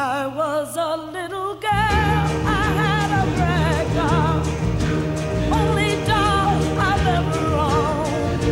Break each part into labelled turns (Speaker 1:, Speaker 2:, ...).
Speaker 1: I was a little girl, I had a rag doll, only doll I've ever owned.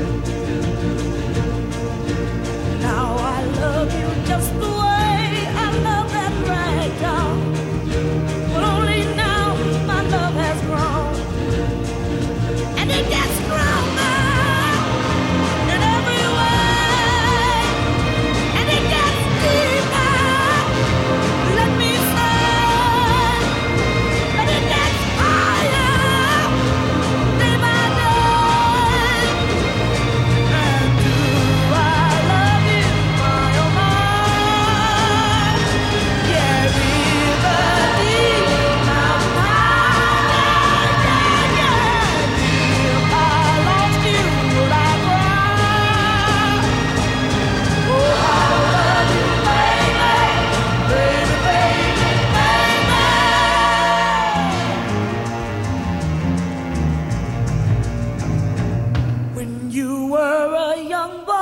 Speaker 1: Now I love you just the way I love that rag doll, but only now my love has grown, and it gets stronger in every way, and it gets deeper. Let me say that it gets higher day by day. And do I love you, my oh my? Yeah, river deep, mountain high, yeah. If I lost you, would I cry? Oh, I love you, baby, baby, baby, baby. When you were a young boy,